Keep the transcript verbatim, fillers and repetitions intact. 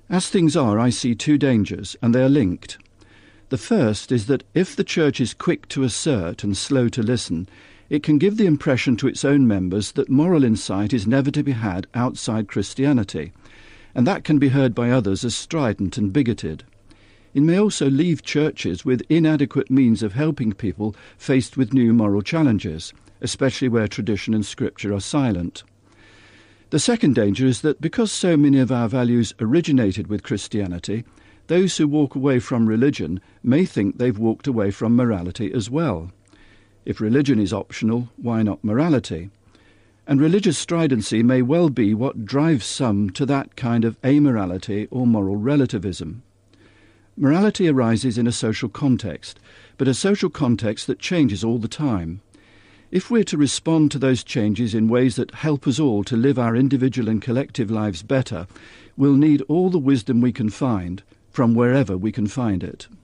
As things are, I see two dangers, and they are linked. The first is that if the Church is quick to assert and slow to listen, it can give the impression to its own members that moral insight is never to be had outside Christianity, and that can be heard by others as strident and bigoted. It may also leave churches with inadequate means of helping people faced with new moral challenges, especially where tradition and scripture are silent. The second danger is that because so many of our values originated with Christianity, those who walk away from religion may think they've walked away from morality as well. If religion is optional, why not morality? And religious stridency may well be what drives some to that kind of amorality or moral relativism. Morality arises in a social context, but a social context that changes all the time. If we're to respond to those changes in ways that help us all to live our individual and collective lives better, we'll need all the wisdom we can find, from wherever we can find it.